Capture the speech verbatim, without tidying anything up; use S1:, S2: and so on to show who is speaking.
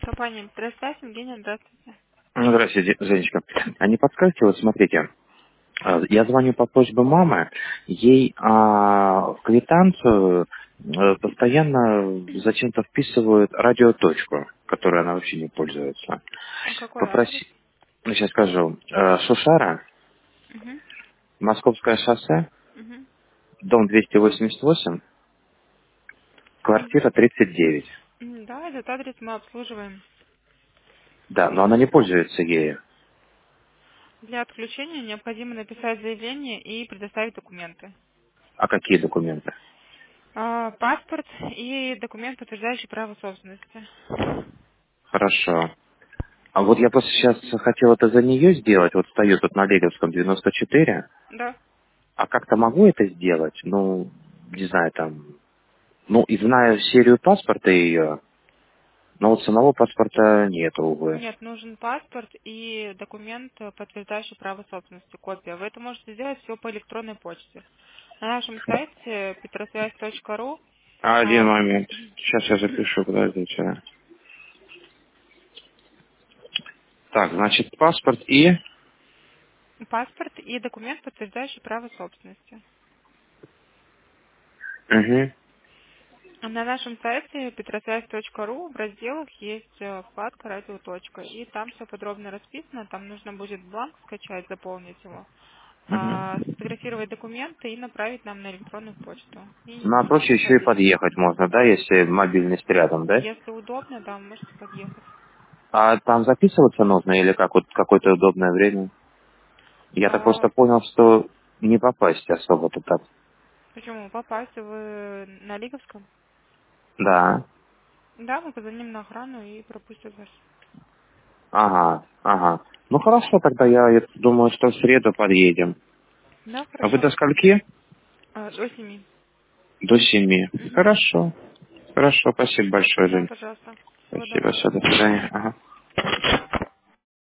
S1: Компания «Электросвязь», Евгения, здравствуйте.
S2: Ну, здравствуйте, Женечка. А не подскажете, вот смотрите, а, я звоню по просьбе мамы, ей а, в квитанцию э, постоянно зачем-то вписывают радиоточку, которой она вообще не пользуется.
S1: А какой адрес?
S2: Попроси, ну, сейчас скажу, э, Шушара,
S1: Угу.
S2: Московское шоссе,
S1: Угу.
S2: дом двести восемьдесят восемь, квартира тридцать девять.
S1: Да, этот адрес мы обслуживаем.
S2: Да, но она не пользуется ею.
S1: Для отключения необходимо написать заявление и предоставить документы.
S2: А какие документы?
S1: А, паспорт и документ, подтверждающий право собственности.
S2: Хорошо. А вот я просто сейчас хотел это за нее сделать, вот стою тут на Леговском девяносто четыре,
S1: Да.
S2: а как-то могу это сделать? Ну, не знаю, там, ну, и знаю серию паспорта ее, но вот самого паспорта нету, увы.
S1: Нет, нужен паспорт и документ, подтверждающий право собственности, копия. Вы это можете сделать все по электронной почте. На нашем сайте петросвязь точка ру.
S2: Один
S1: а,
S2: момент. Сейчас я запишу, подождите. Так, значит, паспорт и...
S1: паспорт и документ, подтверждающий право собственности.
S2: Угу,
S1: На нашем сайте петросвязь точка ру в разделах есть э, вкладка «Радиоточка». И там все подробно расписано. Там нужно будет бланк скачать, заполнить его,
S2: угу.
S1: а, сфотографировать документы и направить нам на электронную почту. И
S2: Ну, а
S1: ничего
S2: проще
S1: не
S2: еще и
S1: вводить.
S2: подъехать можно, да, если мобильность рядом, да?
S1: Если удобно, да, можете подъехать.
S2: А там записываться нужно или как, вот какое-то удобное время? Я-то
S1: А,
S2: просто понял, что не попасть особо туда.
S1: почему? Попасть вы на Лиговском?
S2: Да.
S1: Да, мы позвоним на охрану и пропустят вас.
S2: Ага, ага. Ну хорошо, тогда я э, думаю, что в среду подъедем.
S1: Да,
S2: А вы
S1: хорошо.
S2: до скольки?
S1: А, до семи.
S2: До семи.
S1: Мгм.
S2: Хорошо. Хорошо, спасибо большое,
S1: Да,
S2: Жень.
S1: пожалуйста. Всего
S2: Спасибо,
S1: доброго.
S2: все, до свидания. Ага.